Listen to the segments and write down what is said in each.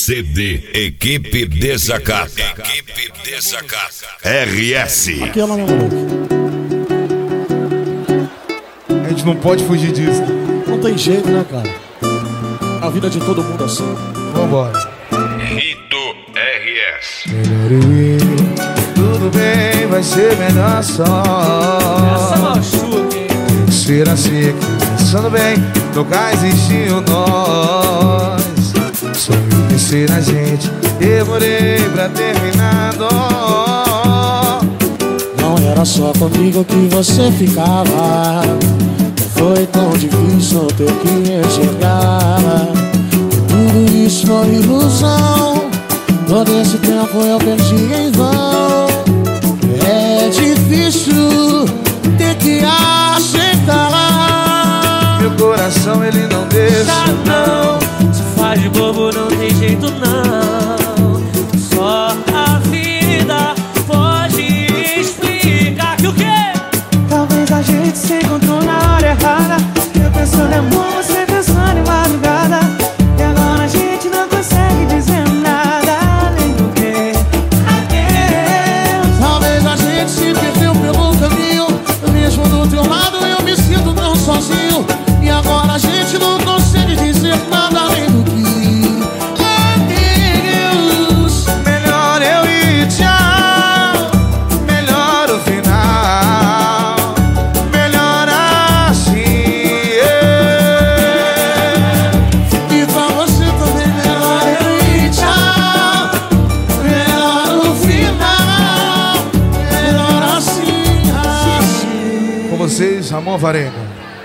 CD Equipe Desacato. Equipe Desacato. RS. Aquela, né, moleque? A gente não pode fugir disso. Não tem jeito, né, cara? A vida de todo mundo assim. Vambora. Rito RS. Melhor eu ir, tudo bem, vai ser melhor só. Essa machuca, hein? Tem que ser assim, aqui, pensando bem, nunca existiu nós. Só eu pensei na gente, demorei pra terminar. Não era só comigo que você ficava. Não foi tão difícil ter que enxergar. Tudo isso foi ilusão. Todo esse tempo eu perdi em vão. É difícil ter que aceitar. Meu coração ele não deixa. Não, se faz de bobo não tem jeito não. Só a vida pode explicar que o quê? Talvez a gente se encontrou na hora errada. Eu pensando em amor, você pensando em madrugada. E agora a gente não consegue dizer nada além do que adeus. Talvez a gente se perdeu pelo caminho. Mesmo do teu lado eu me sinto tão sozinho. E agora a gente não consegue dizer nada além do que adeus. Melhor eu ir, tchau. Melhor o final. Melhor assim. E pra você também melhor eu ir, tchau. Melhor o final. Melhor assim, assim. Com vocês, Ramon Varenga.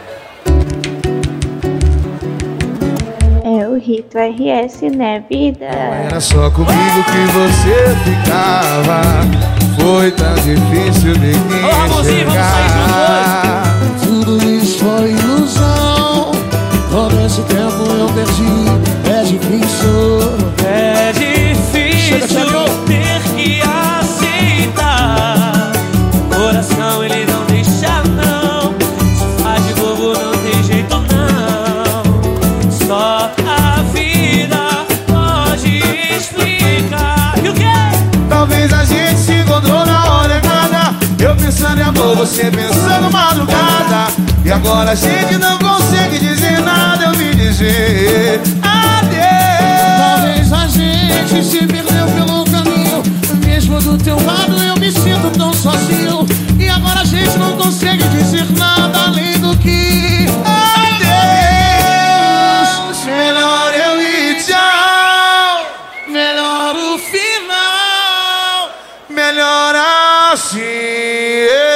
É o Rito RS, né, vida? Era só comigo que você ficava. Foi tão difícil de Ô, Ramonzinho, vamos sair enxergar. Tudo isso foi ilusão. Todo esse tempo eu perdi. É difícil. É difícil ter que aceitar. O coração ele não deixa não. Se faz de bobo não tem jeito não. Só a vida pode explicar que o quê? Talvez a gente se encontrou na hora errada. Eu pensando em amor, você pensando madrugada. E agora a gente não consegue dizer nada. Eu me dizer adeus. Talvez a gente se perdeu pelo caminho. Mesmo do teu lado eu me sinto tão sozinho. E agora a gente não consegue dizer nada além do que adeus. Melhor eu ir, tchau. melhor o final. Melhor assim.